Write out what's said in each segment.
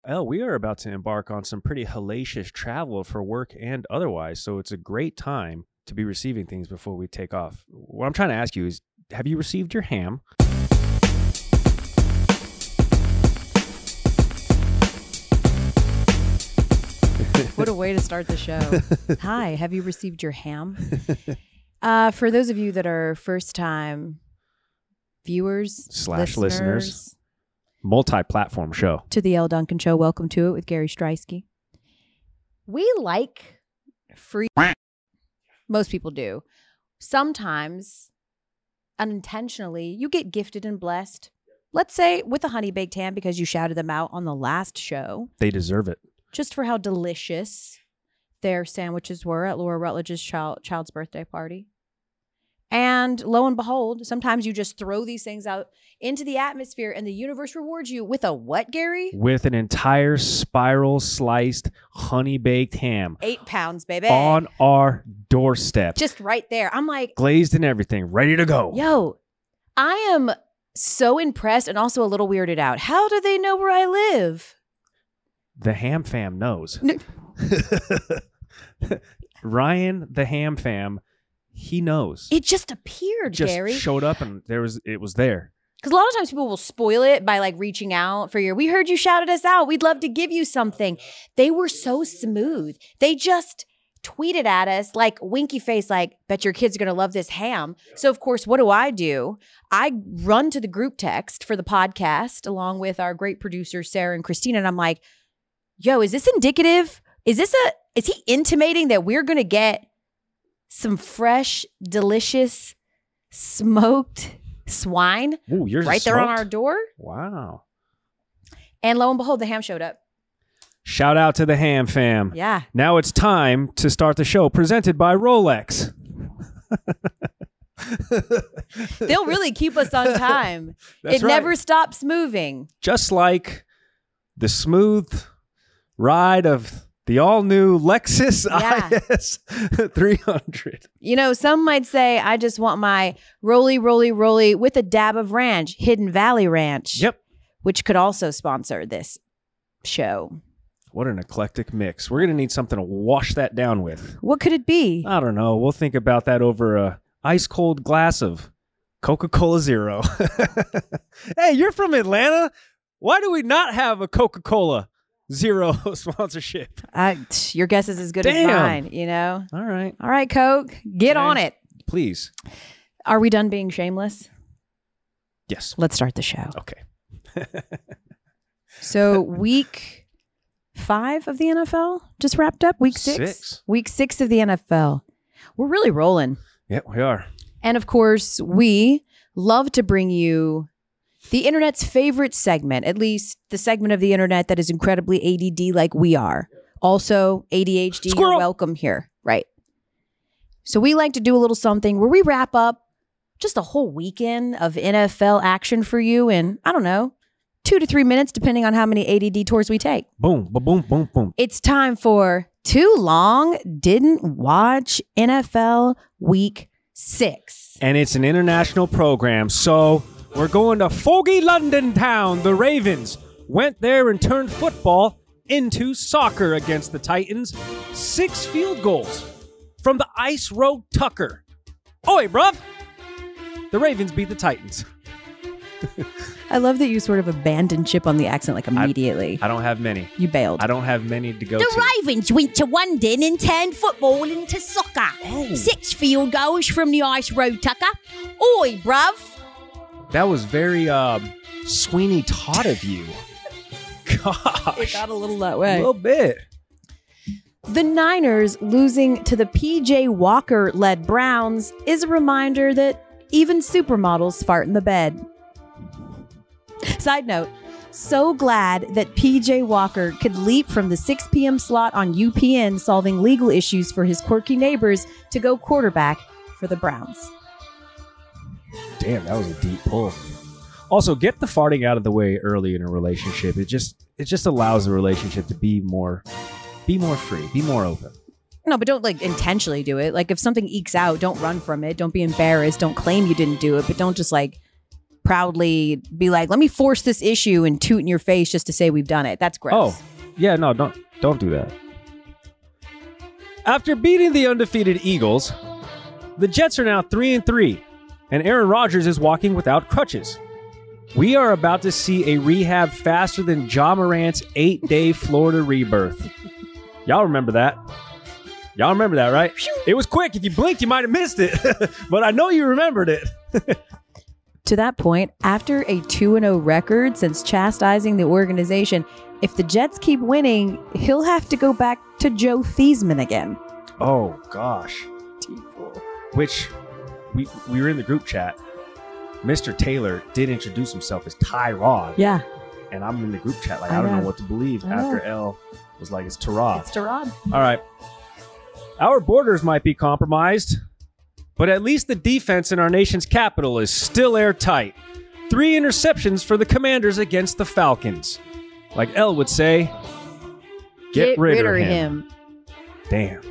Elle, we are about to embark on some pretty hellacious travel for work and otherwise, so it's a great time to be receiving things before we take off. What I'm trying to ask you is, have you received your ham? What a way to start the show. Hi, have you received your ham? For those of you that are first-time viewers, / listeners. Multi-platform show. To the Elle Duncan Show, welcome to it with Gary Streisky. We like free... Most people do. Sometimes, unintentionally, you get gifted and blessed. Let's say with a honey baked ham because you shouted them out on the last show. They deserve it. Just for how delicious their sandwiches were at Laura Rutledge's child's birthday party. And lo and behold, sometimes you just throw these things out into the atmosphere and the universe rewards you with a what, Gary? With an entire spiral sliced honey baked ham. 8 pounds, baby. On our doorstep. Just right there. I'm like, glazed and everything, ready to go. Yo, I am so impressed and also a little weirded out. How do they know where I live? The ham fam knows. Ryan, the ham fam, he knows. It just appeared, just Gary. Showed up and it was there. Because a lot of times people will spoil it by like reaching out for we heard you shouted us out. We'd love to give you something. They were so smooth. They just tweeted at us like winky face, like, bet your kids are going to love this ham. So of course, what do? I run to the group text for the podcast along with our great producers, Sarah and Christina. And I'm like, yo, is this indicative? Is he intimating that we're going to get some fresh, delicious, smoked swine right there on our door? Wow. And lo and behold, the ham showed up. Shout out to the ham fam. Yeah. Now it's time to start the show presented by Rolex. They'll really keep us on time. It never stops moving. Just like the smooth ride of the all-new Lexus IS 300. You know, some might say, I just want my roly with a dab of ranch, Hidden Valley Ranch. Yep. Which could also sponsor this show. What an eclectic mix. We're going to need something to wash that down with. What could it be? I don't know. We'll think about that over a ice-cold glass of Coca-Cola Zero. Hey, you're from Atlanta. Why do we not have a Coca-Cola Zero sponsorship? Your guess is as good as mine, you know? All right, Coke. Get on it. Please. Are we done being shameless? Yes. Let's start the show. Okay. So week 5 of the NFL just wrapped up. Week 6. Week 6 of the NFL. We're really rolling. Yeah, we are. And of course, we love to bring you the internet's favorite segment, at least the segment of the internet that is incredibly ADD like we are. Also, ADHD, Squirrel. You're welcome here. Right. So we like to do a little something where we wrap up just a whole weekend of NFL action for you in, I don't know, 2 to 3 minutes, depending on how many ADD tours we take. Boom, boom, boom, boom. It's time for Too Long Didn't Watch NFL Week 6. And it's an international program, so we're going to foggy London town. The Ravens went there and turned football into soccer against the Titans. 6 field goals from the Ice Road Tucker. Oi, bruv! The Ravens beat the Titans. I love that you sort of abandoned Chip on the accent like immediately. I don't have many. You bailed. I don't have many to go The to. Ravens went to London and turned football into soccer. Oh. 6 field goals from the Ice Road Tucker. Oi, bruv. That was very Sweeney Todd of you. Gosh. It got a little that A way. little bit. The Niners losing to the P.J. Walker-led Browns is a reminder that even supermodels fart in the bed. Side note, so glad that P.J. Walker could leap from the 6 p.m. slot on UPN solving legal issues for his quirky neighbors to go quarterback for the Browns. Damn, that was a deep pull. Also, get the farting out of the way early in a relationship. It just allows the relationship to be more free, be more open. No, but don't like intentionally do it. Like if something ekes out, don't run from it. Don't be embarrassed. Don't claim you didn't do it, but don't just like proudly be like, let me force this issue and toot in your face just to say we've done it. That's gross. Oh, yeah, no, don't do that. After beating the undefeated Eagles, the Jets are now 3-3, and Aaron Rodgers is walking without crutches. We are about to see a rehab faster than Ja Morant's 8-day Florida rebirth. Y'all remember that? Y'all remember that, right? It was quick. If you blinked, you might have missed it. But I know you remembered it. To that point, after a 2-0 record since chastising the organization, if the Jets keep winning, he'll have to go back to Joe Theismann again. Oh, gosh. Which, we were in the group chat. Mr. Taylor did introduce himself as Tyrod. Yeah. And I'm in the group chat like, I don't know what to believe after L was like, it's Tyrod. It's Tyrod. All right. Our borders might be compromised, but at least the defense in our nation's capital is still airtight. 3 interceptions for the Commanders against the Falcons. Like L would say, get rid of him. Damn.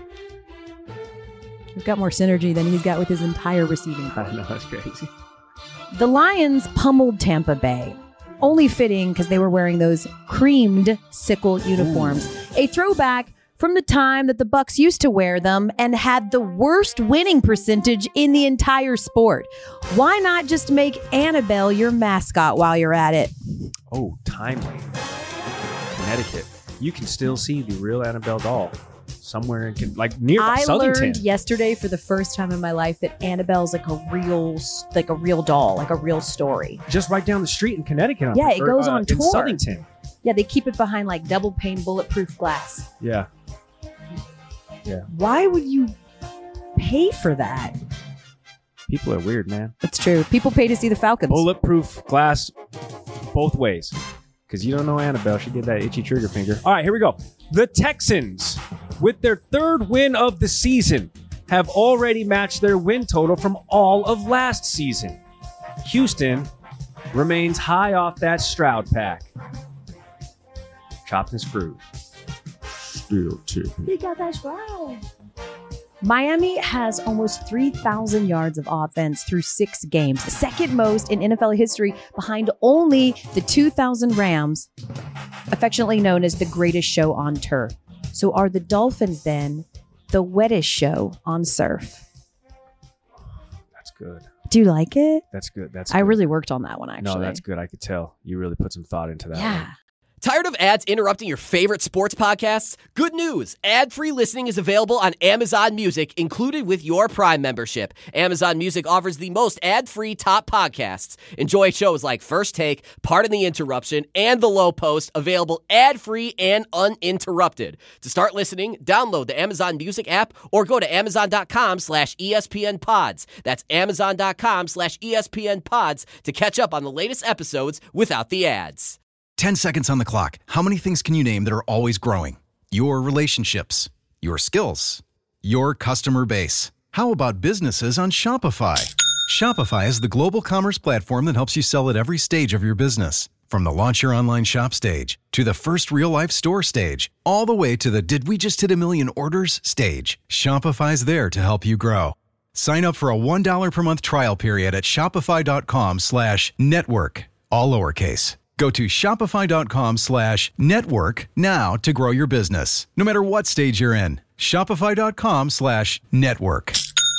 We've got more synergy than he's got with his entire receiving corps. I know, that's crazy. The Lions pummeled Tampa Bay. Only fitting because they were wearing those creamed sickle uniforms. Ooh. A throwback from the time that the Bucs used to wear them and had the worst winning percentage in the entire sport. Why not just make Annabelle your mascot while you're at it? Oh, timely. Connecticut. You can still see the real Annabelle doll somewhere in nearby Southington. I learned yesterday for the first time in my life that Annabelle's like a real doll, like a real story. Just right down the street in Connecticut. Yeah, it goes on tour. In Southington. Yeah, they keep it behind like double pane bulletproof glass. Yeah. Yeah. Why would you pay for that? People are weird, man. It's true. People pay to see the Falcons. Bulletproof glass both ways. Because you don't know Annabelle. She did that itchy trigger finger. All right, here we go. The Texans, with their 3rd win of the season, have already matched their win total from all of last season. Houston remains high off that Stroud pack. Chopped and screwed. Still chicken. He got that Stroud. Miami has almost 3,000 yards of offense through 6 games, the second most in NFL history, behind only the 2000 Rams, affectionately known as the greatest show on turf. So are the Dolphins then the wettest show on surf? That's good. Do you like it? That's good. I really worked on that one, actually. No, that's good. I could tell. You really put some thought into that. Yeah. One. Tired of ads interrupting your favorite sports podcasts? Good news. Ad-free listening is available on Amazon Music, included with your Prime membership. Amazon Music offers the most ad-free top podcasts. Enjoy shows like First Take, Pardon the Interruption, and The Low Post, available ad-free and uninterrupted. To start listening, download the Amazon Music app or go to amazon.com/ESPN Pods. That's amazon.com/ESPN Pods to catch up on the latest episodes without the ads. 10 seconds on the clock. How many things can you name that are always growing? Your relationships, your skills, your customer base. How about businesses on Shopify? Shopify is the global commerce platform that helps you sell at every stage of your business. From the launch your online shop stage, to the first real-life store stage, all the way to the did we just hit a million orders stage. Shopify's there to help you grow. Sign up for a $1 per month trial period at shopify.com/network, all lowercase. Go to shopify.com/network now to grow your business, no matter what stage you're in. Shopify.com/network.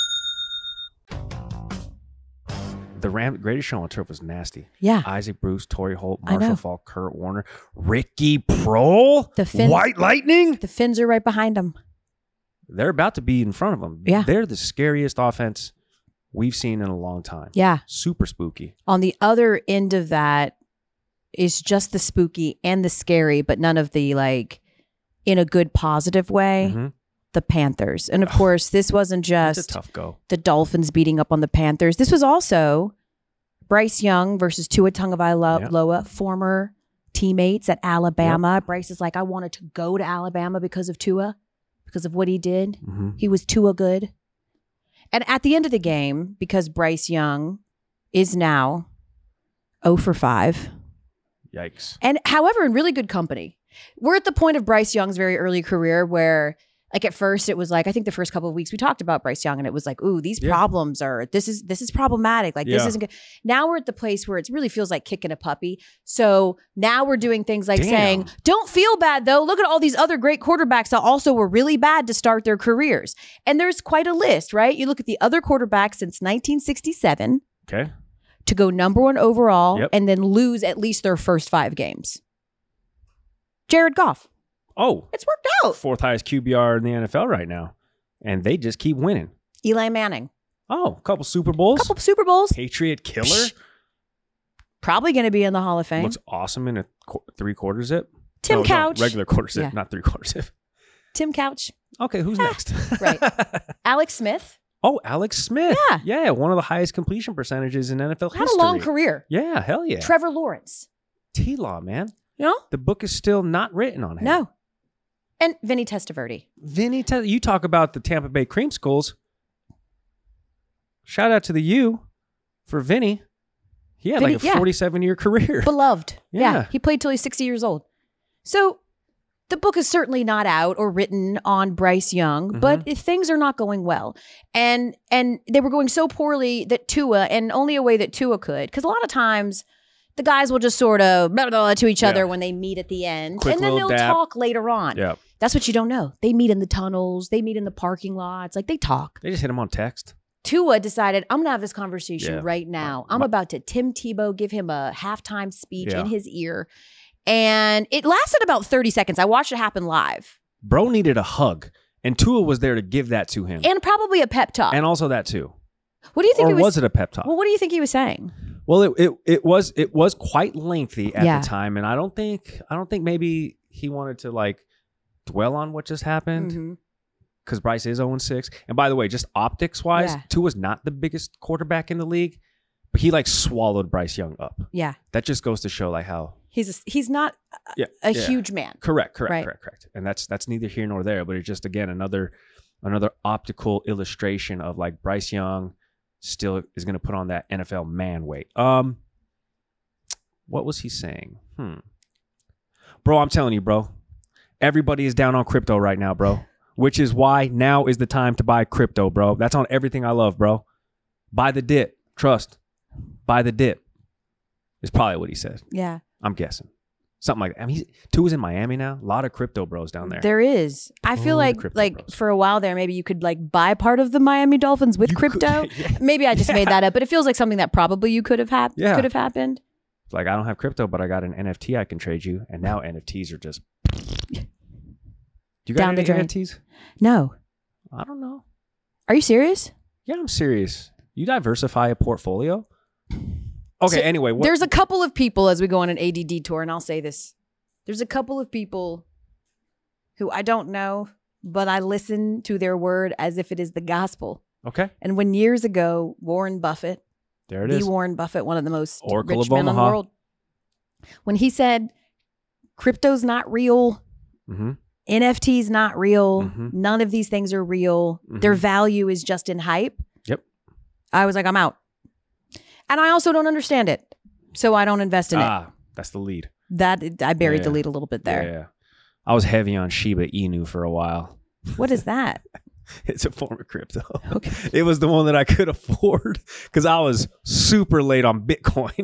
The Greatest Show on Turf was nasty. Yeah. Isaac Bruce, Torrey Holt, Marshall Faulk, Kurt Warner, Ricky Prohl, the Finns, White Lightning. The Finns are right behind them. They're about to be in front of them. Yeah. They're the scariest offense we've seen in a long time. Yeah. Super spooky. On the other end of that is just the spooky and the scary, but none of the in a good positive way. Mm-hmm. The Panthers. And of course, this wasn't just a tough go. The Dolphins beating up on the Panthers. This was also Bryce Young versus Tua Tagovailoa, former teammates at Alabama. Yep. Bryce is like, I wanted to go to Alabama because of Tua, because of what he did. Mm-hmm. He was Tua good. And at the end of the game, because Bryce Young is now 0 for 5. Yikes. And however, in really good company. We're at the point of Bryce Young's very early career where Like at first it was like, I think the first couple of weeks we talked about Bryce Young and it was like, ooh, these problems are, this is problematic. Like this isn't good. Now we're at the place where it really feels like kicking a puppy. So now we're doing things like saying, don't feel bad though. Look at all these other great quarterbacks that also were really bad to start their careers. And there's quite a list, right? You look at the other quarterbacks since 1967 to go number 1 overall and then lose at least their first 5 games. Jared Goff. Oh, it's worked out. 4th highest QBR in the NFL right now. And they just keep winning. Eli Manning. Oh, a couple Super Bowls. Patriot killer. Psh. Probably going to be in the Hall of Fame. Looks awesome in a 3/4 zip. Tim Couch. No, regular quarter zip, not 3/4 zip. Tim Couch. Okay, who's next? Right. Alex Smith. Oh, Alex Smith. Yeah. Yeah, one of the highest completion percentages in NFL history. Had a long career. Yeah, hell yeah. Trevor Lawrence. T-Law, man. You know? The book is still not written on him. No. And Vinny Testaverde. You talk about the Tampa Bay Cream Schools. Shout out to the U for Vinny. He had like a 47-year career. Beloved. Yeah. He played till he's 60 years old. So the book is certainly not out or written on Bryce Young, but if things are not going well. And they were going so poorly that Tua, and only a way that Tua could, because a lot of times the guys will just sort of blah, blah, blah, to each other when they meet at the end. Quick and then they'll talk later on. Yeah. That's what you don't know. They meet in the tunnels. They meet in the parking lots. Like they talk. They just hit him on text. Tua decided, I'm going to have this conversation right now. I'm about to Tim Tebow, give him a halftime speech in his ear. And it lasted about 30 seconds. I watched it happen live. Bro needed a hug. And Tua was there to give that to him. And probably a pep talk. And also that too. What do you think? Or was it a pep talk? Well, what do you think he was saying? Well, it was quite lengthy at the time. And I don't think maybe he wanted to like dwell on what just happened. Because Bryce is 0-6. And by the way, just optics-wise, Tua's not the biggest quarterback in the league, but he like swallowed Bryce Young up. Yeah. That just goes to show like how... He's not a huge man. Correct. And that's neither here nor there, but it's just, again, another optical illustration of like Bryce Young still is going to put on that NFL man weight. What was he saying? Bro, I'm telling you, bro, everybody is down on crypto right now, bro. Which is why now is the time to buy crypto, bro. That's on everything I love, bro. Buy the dip. Trust. Buy the dip. Is probably what he said. Yeah. I'm guessing. Something like that. I mean, Tua's in Miami now. A lot of crypto bros down there. There is. I feel like bros. For a while there, maybe you could like buy part of the Miami Dolphins with crypto. Maybe I just made that up, but it feels like something that probably you could have could have happened. Like, I don't have crypto, but I got an NFT I can trade you. And now NFTs are just... You got down any the drain. NFTs? No. I don't know. Are you serious? Yeah, I'm serious. You diversify a portfolio? Okay, so anyway. There's a couple of people as we go on an ADD tour, and I'll say this. There's a couple of people who I don't know, but I listen to their word as if it is the gospel. Okay. And when years ago, Warren Buffett, Warren Buffett, one of the most rich men in the world, when he said, crypto's not real, NFT's not real, none of these things are real, their value is just in hype. Yep. I was like, I'm out. And I also don't understand it, so I don't invest in it. That's the lead. I buried the lead a little bit there. Yeah. I was heavy on Shiba Inu for a while. What is that? It's a form of crypto. Okay. It was the one that I could afford because I was super late on Bitcoin.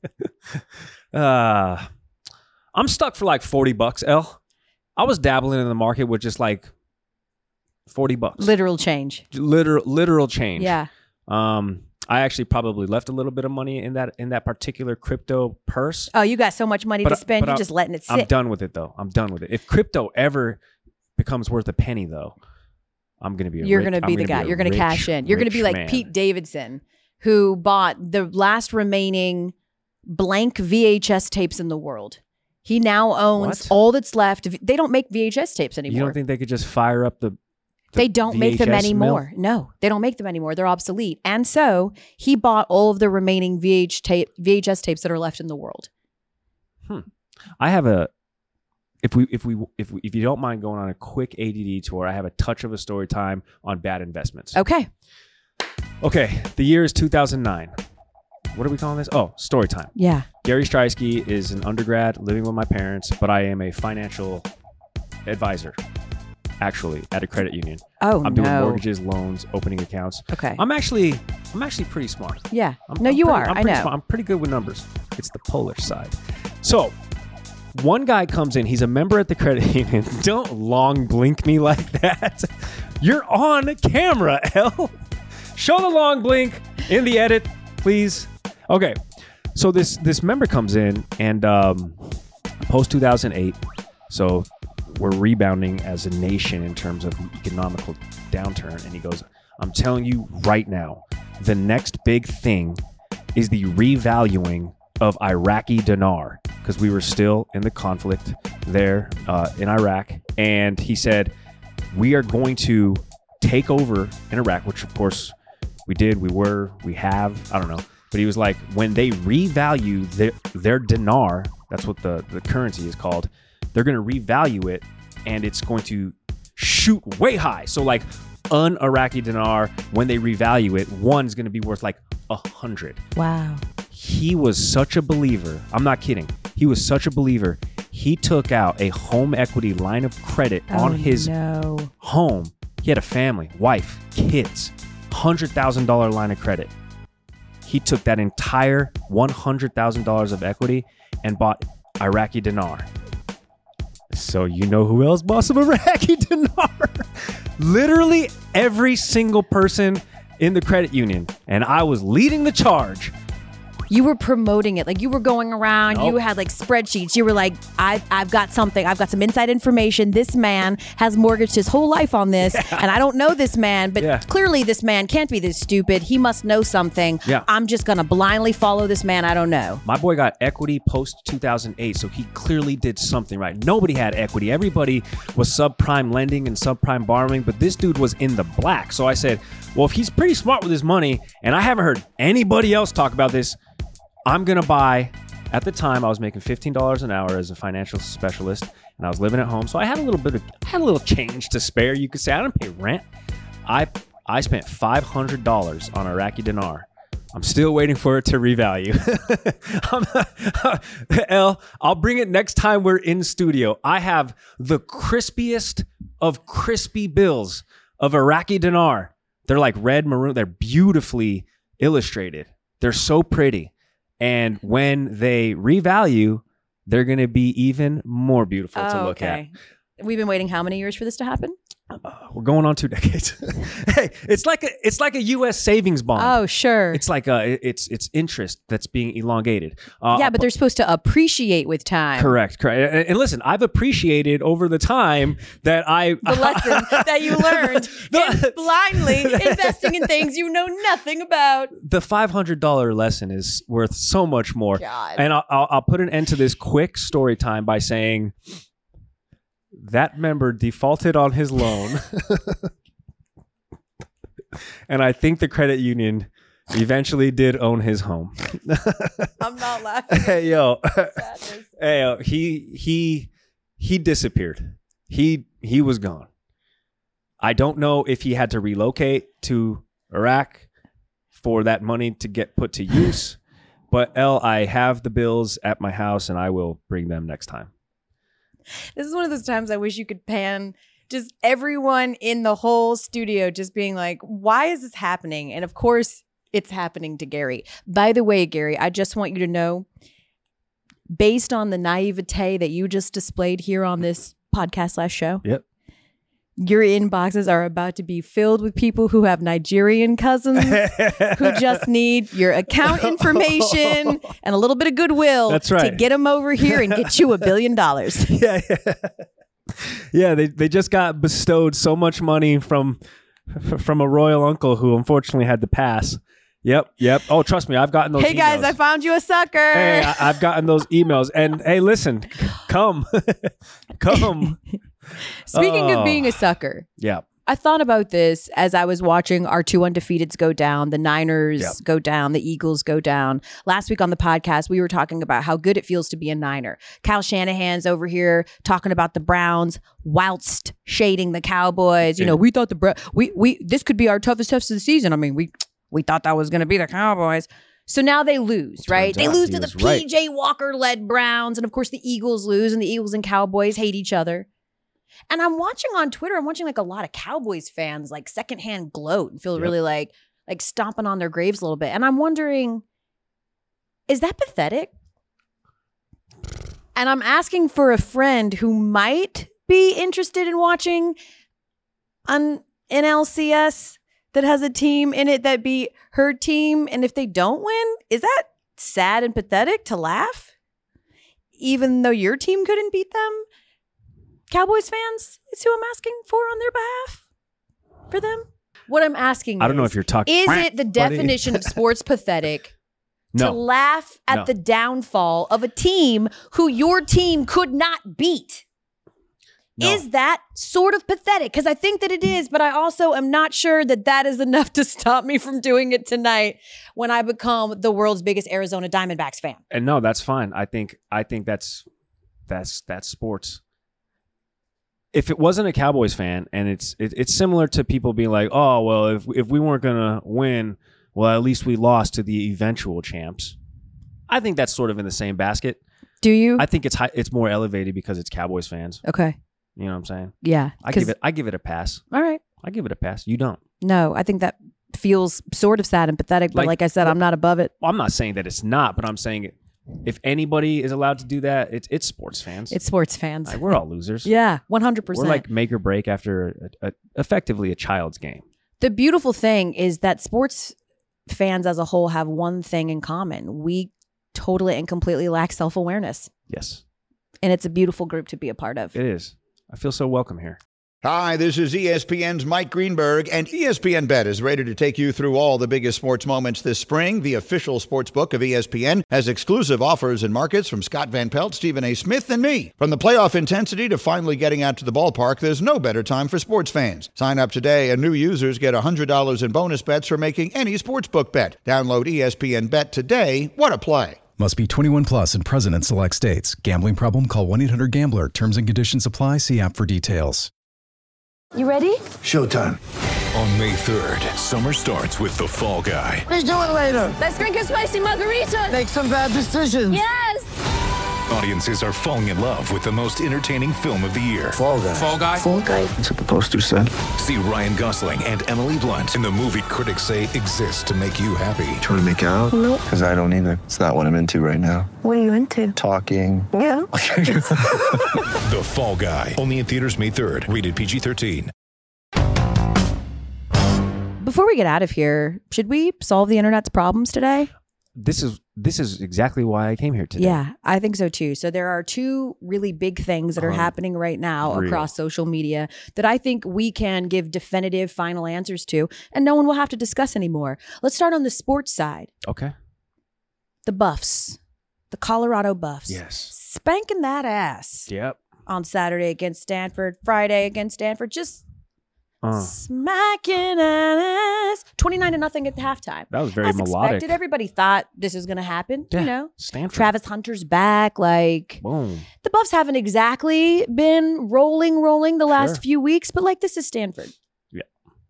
I'm stuck for like $40, L. I was dabbling in the market with just like $40. Literal change. Literal change. Yeah. I actually probably left a little bit of money in that particular crypto purse. Oh, you got so much money to spend, you're just letting it sit. I'm done with it though. I'm done with it. If crypto ever becomes worth a penny though, I'm going to be You're going to be the guy. You're going to cash in. You're going to be like Pete Davidson, who bought the last remaining blank VHS tapes in the world. He now owns all that's left. They don't make VHS tapes anymore. You don't think they could just fire up the they don't VHS make them anymore. mill? No, they don't make them anymore. They're obsolete. And so he bought all of the remaining VHS tapes that are left in the world. I have a if you don't mind going on a quick ADD tour, I have a touch of a story time on bad investments. Okay. The year is 2009. What are we calling this? Oh, story time. Yeah. Gary Streisky is an undergrad living with my parents, but I am a financial advisor. actually, at a credit union. Oh, I'm doing mortgages, loans, opening accounts. Okay. I'm actually pretty smart. Yeah. I'm You pretty- are. I'm I pretty know. smart. I'm pretty good with numbers. It's the Polish side. So one guy comes in. He's a member at the credit union. Don't long blink me like that. You're on camera, Elle. Show the long blink in the edit, please. Okay. So this member comes in and post 2008. So we're rebounding as a nation in terms of economical downturn. And he goes, I'm telling you right now, the next big thing is the revaluing of Iraqi dinar, because we were still in the conflict there in Iraq. And he said, we are going to take over in Iraq, which of course we did, we have, I don't know. But he was like, when they revalue their dinar, that's what the currency is called, they're going to revalue it and it's going to shoot way high. So like an Iraqi dinar, when they revalue it, one's going to be worth like 100. Wow. He was such a believer. I'm not kidding. He was such a believer. He took out a home equity line of credit on his home. He had a family, wife, kids, $100,000 line of credit. He took that entire $100,000 of equity and bought Iraqi dinar. So you know who else bought some Iraqi dinar? Literally every single person in the credit union. And I was leading the charge. You were promoting it. Like you were going around, Nope. you had like spreadsheets. You were like, I've got something. I've got some inside information. This man has mortgaged his whole life on this. And I don't know this man, but clearly this man can't be this stupid. He must know something. Yeah. I'm just going to blindly follow this man I don't know. My boy got equity post 2008, so he clearly did something right. Nobody had equity. Everybody was subprime lending and subprime borrowing, but this dude was in the black. So I said, well, if he's pretty smart with his money, and I haven't heard anybody else talk about this, I'm going to buy, at the time, I was making $15 an hour as a financial specialist, and I was living at home. So I had a little change to spare. You could say I didn't pay rent. I spent $500 on Iraqi dinar. I'm still waiting for it to revalue. Elle, I'll bring it next time we're in studio. I have the crispiest of crispy bills of Iraqi dinar. They're like red maroon. They're beautifully illustrated. They're so pretty. And when they revalue, they're going to be even more beautiful to look at. We've been waiting how many years for this to happen? We're going on 2 decades. Hey, it's like a U.S. savings bond. Oh, sure. It's like it's interest that's being elongated. Yeah, but they're supposed to appreciate with time. Correct. And listen, I've appreciated over the time that the lesson that you learned in blindly investing in things you know nothing about. The $500 lesson is worth so much more. God. And I'll put an end to this quick story time by saying that member defaulted on his loan. And I think the credit union eventually did own his home. I'm not laughing. Hey, yo. Sadness. Hey, yo. He disappeared. He was gone. I don't know if he had to relocate to Iraq for that money to get put to use. But Elle, I have the bills at my house and I will bring them next time. This is one of those times I wish you could pan just everyone in the whole studio just being like, why is this happening? And of course, it's happening to Gary. By the way, Gary, I just want you to know, based on the naivete that you just displayed here on this podcast / show, Yep. your inboxes are about to be filled with people who have Nigerian cousins who just need your account information and a little bit of goodwill That's right. to get them over here and get you $1 billion. Yeah, they just got bestowed so much money from a royal uncle who unfortunately had to pass. Yep. Oh, trust me, I've gotten those Hey guys, emails. I found you a sucker. Hey, I've gotten those emails. And hey, listen, come. Speaking of being a sucker, Yeah. I thought about this as I was watching our 2 undefeateds go down, the Niners Yep. go down, the Eagles go down. Last week on the podcast, we were talking about how good it feels to be a Niner. Kyle Shanahan's over here talking about the Browns whilst shading the Cowboys. You know, we thought we this could be our toughest test of the season. I mean, we thought that was going to be the Cowboys. So now they lose, right? They out lose he to the was right. PJ Walker-led Browns. And of course, the Eagles lose, and the Eagles and Cowboys hate each other. And I'm watching on Twitter, I'm watching like a lot of Cowboys fans like secondhand gloat and feel really like stomping on their graves a little bit. And I'm wondering, is that pathetic? And I'm asking for a friend who might be interested in watching an NLCS that has a team in it that beat her team. And if they don't win, is that sad and pathetic to laugh? Even though your team couldn't beat them? Cowboys fans is who I'm asking for on their behalf for them. What I'm asking I don't know if you're talking. Is it the definition of sports pathetic to laugh at the downfall of a team who your team could not beat? No. Is that sort of pathetic? Because I think that it is, but I also am not sure that that is enough to stop me from doing it tonight when I become the world's biggest Arizona Diamondbacks fan. And no, that's fine. I think that's sports. If it wasn't a Cowboys fan, and it's similar to people being like, oh well, if we weren't gonna win, well at least we lost to the eventual champs. I think that's sort of in the same basket. Do you? I think it's more elevated because it's Cowboys fans. Okay. You know what I'm saying? Yeah. I give it a pass. All right. I give it a pass. You don't. No, I think that feels sort of sad and pathetic, but like I said, I'm not above it. Well, I'm not saying that it's not, but I'm saying if anybody is allowed to do that, it's sports fans. It's sports fans. Like, we're all losers. Yeah, 100%. We're like make or break after effectively a child's game. The beautiful thing is that sports fans as a whole have one thing in common. We totally and completely lack self-awareness. Yes. And it's a beautiful group to be a part of. It is. I feel so welcome here. Hi, this is ESPN's Mike Greenberg, and ESPN Bet is ready to take you through all the biggest sports moments this spring. The official sports book of ESPN has exclusive offers and markets from Scott Van Pelt, Stephen A. Smith, and me. From the playoff intensity to finally getting out to the ballpark, there's no better time for sports fans. Sign up today, and new users get $100 in bonus bets for making any sportsbook bet. Download ESPN Bet today. What a play. Must be 21 plus and present in select states. Gambling problem? Call 1-800-GAMBLER. Terms and conditions apply. See app for details. You ready? Showtime. On May 3rd, summer starts with The Fall Guy. Let's do it later. Let's drink a spicy margarita. Make some bad decisions. Yes. Audiences are falling in love with the most entertaining film of the year. Fall Guy. Fall Guy? Fall Guy. That's what the poster said. See Ryan Gosling and Emily Blunt in the movie critics say exists to make you happy. Trying to make it out? Nope. Because I don't either. It's not what I'm into right now. What are you into? Talking. Yeah. The Fall Guy. Only in theaters May 3rd. Rated PG-13. Before we get out of here, should we solve the internet's problems today? This is exactly why I came here today. Yeah, I think so too. So there are two really big things that are happening right now across social media that I think we can give definitive final answers to, and no one will have to discuss anymore. Let's start on the sports side. Okay. The Buffs, the Colorado Buffs. Yes. Spanking that ass. Yep. On Saturday against Stanford, Friday against Stanford, just smacking ass. 29-0 at the halftime. That was very As melodic. expected. Everybody thought this was going to happen. Yeah, you know, Stanford. Travis Hunter's back. Like, boom. The Buffs haven't exactly been rolling the last few weeks, but like, this is Stanford. Yeah.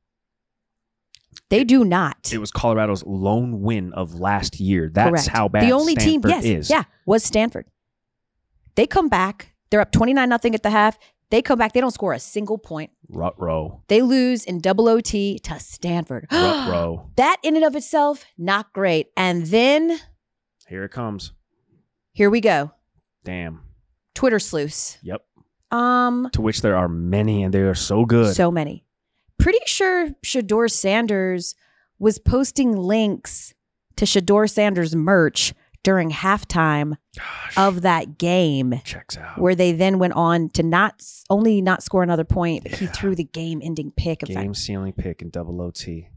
They do not. It was Colorado's lone win of last year. That's Correct. how bad the only Stanford team, is. Yeah, was Stanford. They come back. They're up 29-0 at the half. They come back. They don't score a single point. Ruh-roh. They lose in double OT to Stanford. Ruh-roh. That in and of itself, not great. And then Here it comes. here we go. Damn. Twitter sleuths. Yep. To which there are many, and they are so good. So many. Pretty sure Shedeur Sanders was posting links to Shedeur Sanders merch during halftime of that game. Checks out. Where they then went on to not score another point, but he threw the game-ending pick. Game-sealing pick in double OT.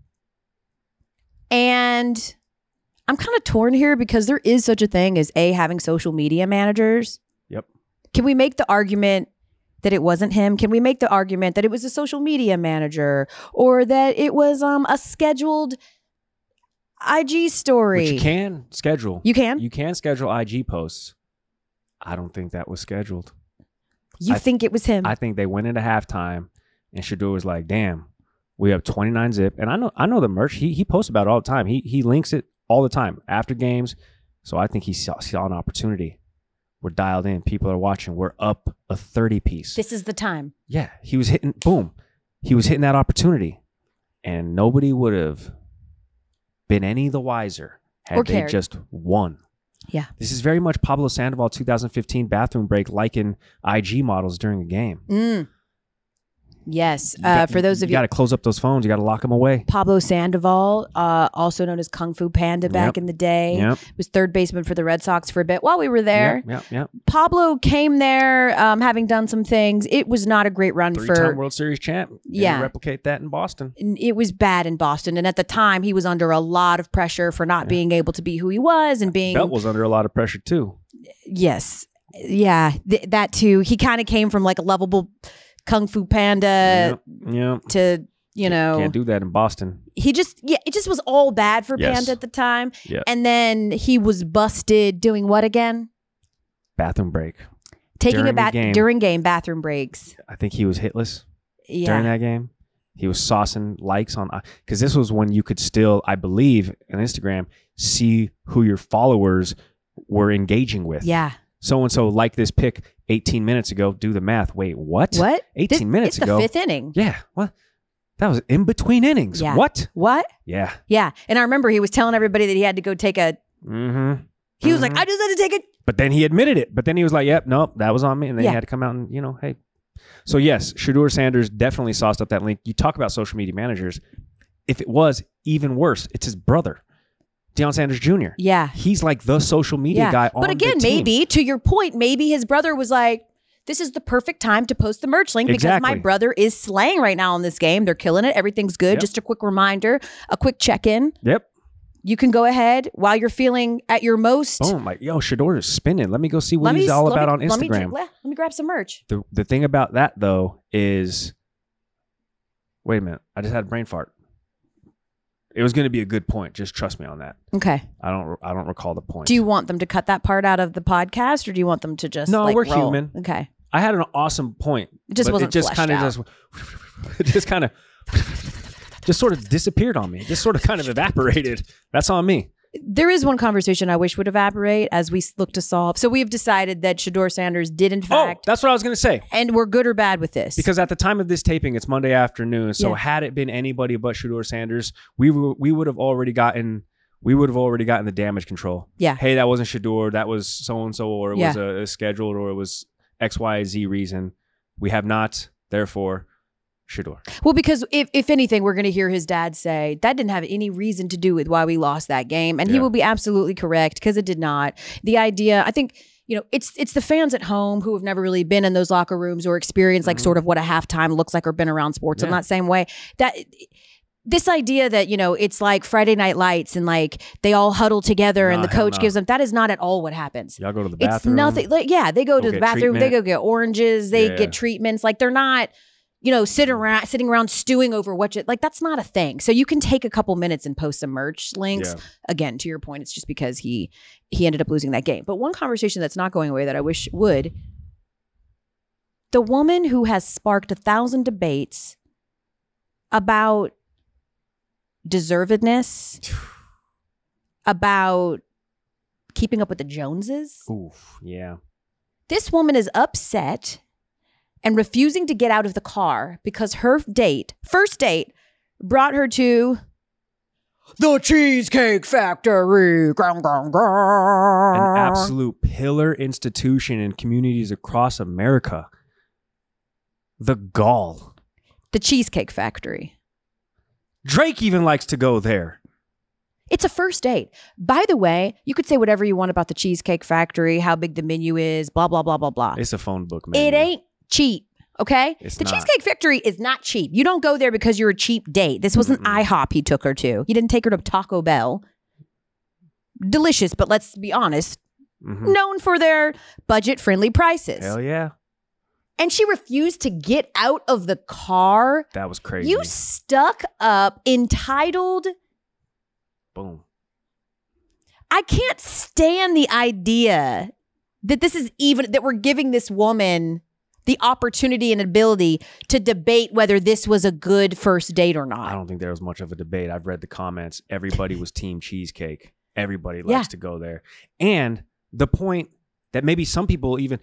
And I'm kind of torn here because there is such a thing as having social media managers. Yep. Can we make the argument that it wasn't him? Can we make the argument that it was a social media manager or that it was a scheduled IG story? Which you can schedule. You can? You can schedule IG posts. I don't think that was scheduled. You think it was him? I think they went into halftime and Shedeur was like, damn, we have 29 zip. And I know the merch. He posts about it all the time. He links it all the time after games. So I think he saw an opportunity. We're dialed in. People are watching. We're up a 30-piece. This is the time. Yeah, he was hitting, boom. He was hitting that opportunity. And nobody would have been any the wiser had Or they cared. just won. Yeah. This is very much Pablo Sandoval 2015 bathroom break like in IG models during a game. Yes. You For those of you you, got to close up those phones. You got to lock them away. Pablo Sandoval, also known as Kung Fu Panda back Yep. in the day, Yep. was third baseman for the Red Sox for a bit while we were there. Yep. Pablo came there having done some things. It was not a great run Three-time for. World Series champ. Yeah. Replicate that in Boston. It was bad in Boston. And at the time, he was under a lot of pressure for not being able to be who he was and being. Belt was under a lot of pressure too. Yes. Yeah. That too. He kind of came from like a lovable Kung Fu Panda Yeah. to, Can't do that in Boston. it just was all bad for Yes. Panda at the time. Yeah. And then he was busted doing what again? Bathroom break. Taking During a bath the game. during game bathroom breaks. I think he was hitless Yeah. during that game. He was saucing likes on, because this was when you could still, I believe, on Instagram, see who your followers were engaging with. Yeah. So-and-so liked this pic 18 minutes ago. Do the math. Wait, what? What? 18 minutes it's ago? the fifth inning. Yeah. What? That was in between innings. Yeah. What? What? Yeah. Yeah. And I remember he was telling everybody that he had to go take a. Mm-hmm. He was like, I just had to take it. But then he admitted it. But then he was like, yep, nope, that was on me. And then Yeah. he had to come out and, hey. So yes, Shedeur Sanders definitely sauced up that link. You talk about social media managers. If it was even worse, it's his brother, Deion Sanders Jr. Yeah. He's like the social media guy on But again, the team. maybe to your point, maybe his brother was like, this is the perfect time to post the merch link because my Exactly. brother is slaying right now in this game. They're killing it. Everything's good. Yep. Just a quick reminder, a quick check-in. Yep. You can go ahead while you're feeling at your most. Boom. Like, Shedeur is spinning. Let me go see what he's all about on Instagram. Let me grab some merch. The thing about that, though, is... Wait a minute. I just had a brain fart. It was going to be a good point. Just trust me on that. Okay. I don't recall the point. Do you want them to cut that part out of the podcast, or do you want them to just No, like, we're roll? human. Okay. I had an awesome point. It just but wasn't it just fleshed kind of out. it just kind of just sort of disappeared on me. It just sort of kind of evaporated. That's on me. There is one conversation I wish would evaporate as we look to solve. So we have decided that Shedeur Sanders did in fact, That's what I was going to say. and we're good or bad with this. Because at the time of this taping, it's Monday afternoon. So Yeah. had it been anybody but Shedeur Sanders, we would have already gotten the damage control. Yeah. Hey, that wasn't Shedeur. That was so and so, or it Yeah. was a scheduled, or it was X, Y, Z reason. We have not. Therefore, Shedeur. Well, because if anything, we're going to hear his dad say that didn't have any reason to do with why we lost that game. And he Yeah. will be absolutely correct because it did not. The idea, I think, it's the fans at home who have never really been in those locker rooms or experienced like sort of what a halftime looks like or been around sports in Yeah. that same way. That this idea that, it's like Friday Night Lights and like they all huddle together and Nah, the hell coach no. gives them, that is not at all what happens. Y'all go to the It's bathroom. nothing. Like, yeah, they go to the get bathroom. They treatment. go get oranges. They Yeah. get treatments. Like they're not, sitting around stewing over like that's not a thing. So you can take a couple minutes and post some merch links. Yeah. Again, to your point, it's just because he ended up losing that game. But one conversation that's not going away that I wish would. The woman who has sparked 1,000 debates about deservedness, about keeping up with the Joneses. Oof, yeah. This woman is upset and refusing to get out of the car because her first date, brought her to the Cheesecake Factory. An absolute pillar institution in communities across America. The gall. The Cheesecake Factory. Drake even likes to go there. It's a first date. By the way, you could say whatever you want about the Cheesecake Factory, how big the menu is, blah, blah, blah, blah, blah. It's a phone book menu. It ain't cheap, okay? It's the not. Cheesecake Factory is not cheap. You don't go there because you're a cheap date. This wasn't IHOP he took her to. He didn't take her to Taco Bell. Delicious, but let's be honest, known for their budget-friendly prices. Hell yeah. And she refused to get out of the car. That was crazy. You stuck up, entitled. Boom. I can't stand the idea that that we're giving this woman the opportunity and ability to debate whether this was a good first date or I not. don't think there was much of a debate. I've read the comments. Everybody was team cheesecake. Everybody likes to go there. And the point that maybe some people even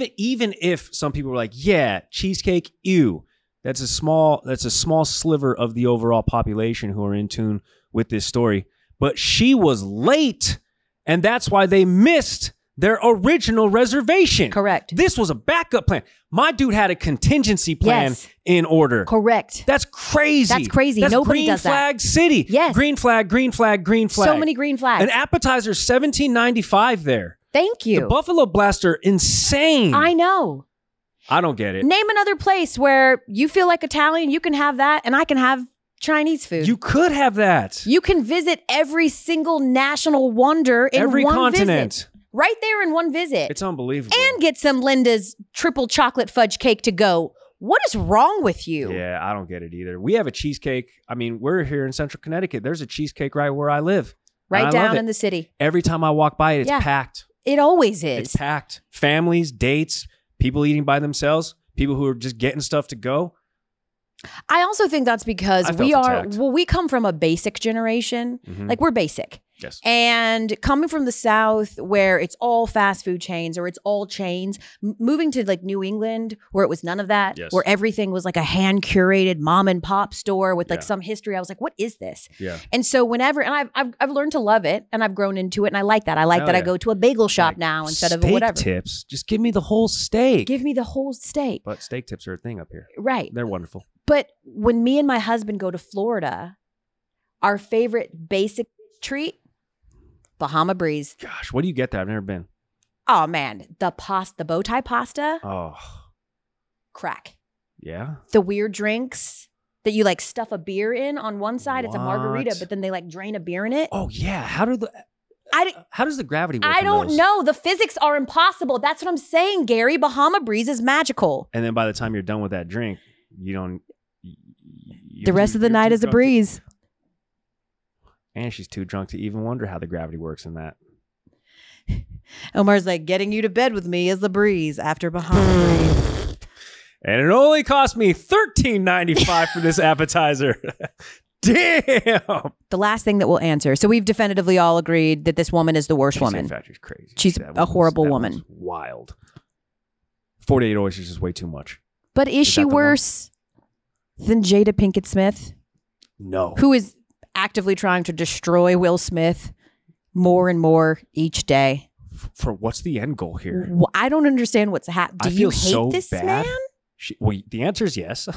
if some people were like, yeah, cheesecake, ew. That's a small sliver of the overall population who are in tune with this story. But she was late, and that's why they missed their original reservation. Correct. This was a backup plan. My dude had a contingency plan in order. Correct. That's crazy. That's crazy. That's Nobody green does that. flag city. Yes. Green flag, green flag, green flag. So many green flags. An appetizer, $17.95 there. Thank you. The Buffalo Blaster, insane. I know. I don't get it. Name another place where you feel like Italian, you can have that, and I can have Chinese food. You could have that. You can visit every single national wonder in every one continent. visit. Right there in one visit. It's unbelievable. And get some Linda's triple chocolate fudge cake to go. What is wrong with you? Yeah, I don't get it either. We have a cheesecake. I mean, we're here in Central Connecticut. There's a cheesecake right where I live. Right down in the city. Every time I walk by it, it's packed. It always is. It's packed. Families, dates, people eating by themselves, people who are just getting stuff to go. I also think that's because we come from a basic generation. Mm-hmm. Like, we're basic. Yes. And coming from the South, where it's all fast food chains or it's all chains, moving to like New England, where it was none of that, where everything was like a hand curated mom and pop store with like some history. I was like, what is this? Yeah. And so whenever, and I've learned to love it, and I've grown into it, and I like that. I like that I go to a bagel shop now instead of whatever. Steak tips. Just give me the whole steak. Give me the whole steak. But steak tips are a thing up here. Right. They're wonderful. But when me and my husband go to Florida, our favorite basic treat, Bahama Breeze. Gosh, what do you get there? I've never been. Oh man, the bow tie pasta. Oh, crack. Yeah. The weird drinks that you like stuff a beer in on one side. It's a margarita, but then they like drain a beer in it. Oh yeah. How does the gravity work? I don't know. The physics are impossible. That's what I'm saying, Gary. Bahama Breeze is magical. And then by the time you're done with that drink, you don't. The rest of the night is a breeze. And she's too drunk to even wonder how the gravity works in that. Omar's like, getting you to bed with me is the breeze after Bahama Breeze. And it only cost me $13.95 for this appetizer. Damn. The last thing that we'll answer. So we've definitively all agreed that this woman is the worst woman. Factory's crazy. She's a horrible woman. Wild. 48 oysters is way too much. But is she worse than Jada Pinkett Smith? No. Who is actively trying to destroy Will Smith more and more each day. For what's the end goal here? I don't understand what's happening. Do you hate this man? The answer is yes.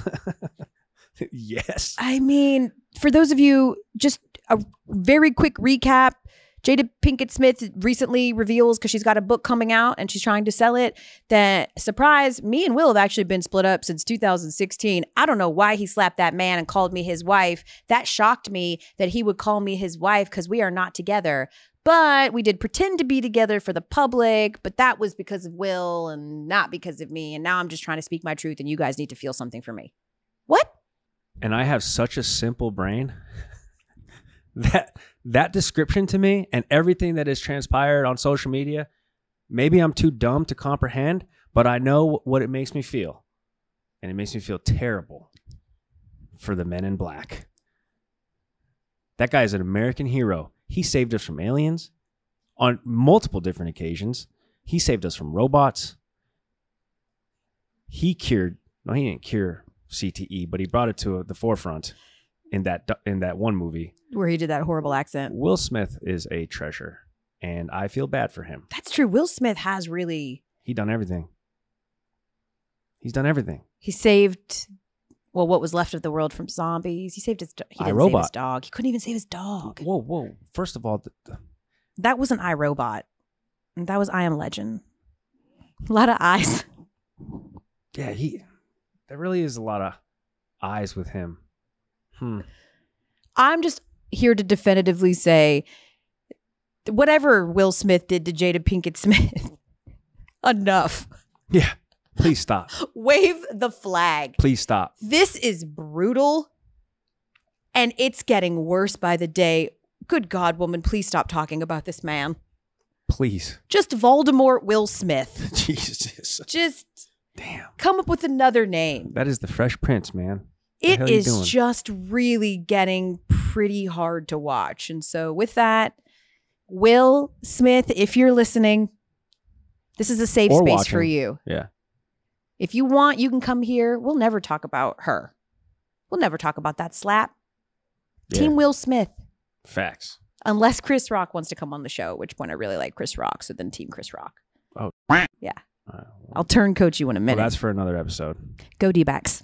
Yes. I mean, for those of you, just a very quick recap. Jada Pinkett Smith recently reveals, because she's got a book coming out and she's trying to sell it, that, surprise, me and Will have actually been split up since 2016. I don't know why he slapped that man and called me his wife. That shocked me that he would call me his wife, because we are not together. But we did pretend to be together for the public, but that was because of Will and not because of me. And now I'm just trying to speak my truth, and you guys need to feel something for me. What? And I have such a simple brain that description to me and everything that has transpired on social media, maybe I'm too dumb to comprehend, but I know what it makes me feel. And it makes me feel terrible for the men in black. That guy is an American hero. He saved us from aliens on multiple different occasions. He saved us from robots. He didn't cure CTE, but he brought it to the forefront in that one movie where he did that horrible accent. Will Smith is a treasure, and I feel bad for him. That's true. Will Smith has really... He's done everything. He saved, what was left of the world from zombies. He saved his... He didn't save his dog. He couldn't even save his dog. Whoa. First of all... That wasn't iRobot. That was I Am Legend. A lot of eyes. Yeah, there really is a lot of eyes with him. I'm just here to definitively say, whatever Will Smith did to Jada Pinkett Smith, enough. Yeah, please stop. Wave the flag. Please stop. This is brutal, and it's getting worse by the day. Good God, woman, please stop talking about this man. Please. Just Voldemort Will Smith. Jesus. Just damn. Come up with another name. That is the Fresh Prince, man. It is just really getting pretty hard to watch. And so with that, Will Smith, if you're listening, This is a safe Or space for watching. you. Yeah. If you want, you can come here. We'll never talk about her. We'll never talk about that slap. Yeah. Team Will Smith. Facts. Unless Chris Rock wants to come on the show, at which point I really like Chris Rock. So then Team Chris Rock. Oh. Yeah. Well, I'll turn coach you in a minute. that's for another episode. Go D-backs.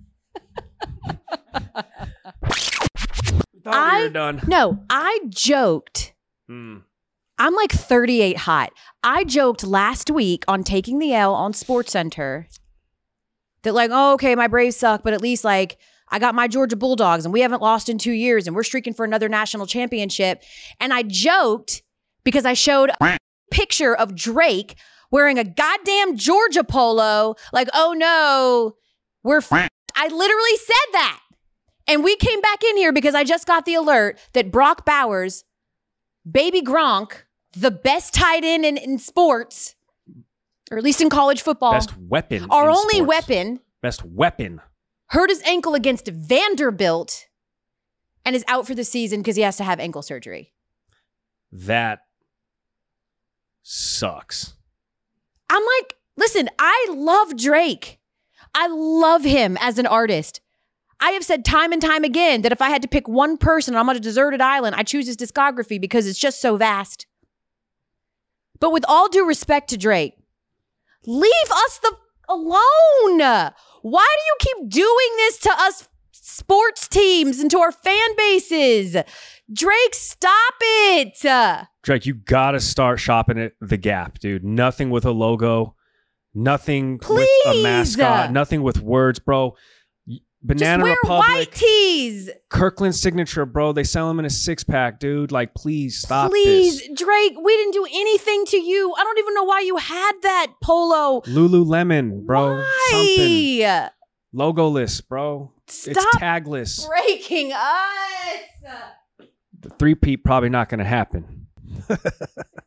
Thought we were done. No, I joked. I'm like 38 hot. I joked last week on Taking the L on SportsCenter that like, oh, okay, my Braves suck, but at least like I got my Georgia Bulldogs and we haven't lost in 2 years and we're streaking for another national championship. And I joked because I showed a picture of Drake wearing a goddamn Georgia polo. Like, oh no, I literally said that. And we came back in here because I just got the alert that Brock Bowers, baby Gronk, the best tight end in sports, or at least in college football, Best weapon. our in only sports. weapon, Best weapon. hurt his ankle against Vanderbilt and is out for the season because he has to have ankle surgery. That sucks. I'm like, listen, I love Drake. I love him as an artist. I have said time and time again that if I had to pick one person I'm on a deserted island, I choose his discography because it's just so vast. But with all due respect to Drake, leave us alone. Why do you keep doing this to us sports teams and to our fan bases? Drake, stop it. Drake, you gotta start shopping at the Gap, dude. Nothing with a logo, nothing with a mascot, nothing with words, bro. Banana Just wear Republic, white tees. Kirkland Signature, bro. They sell them in a 6-pack, dude. Like, please stop Please, this. Drake, we didn't do anything to you. I don't even know why you had that polo. Lululemon, bro. Something. Why? Logoless, bro. Stop It's tagless. breaking us. The 3-peat probably not going to happen.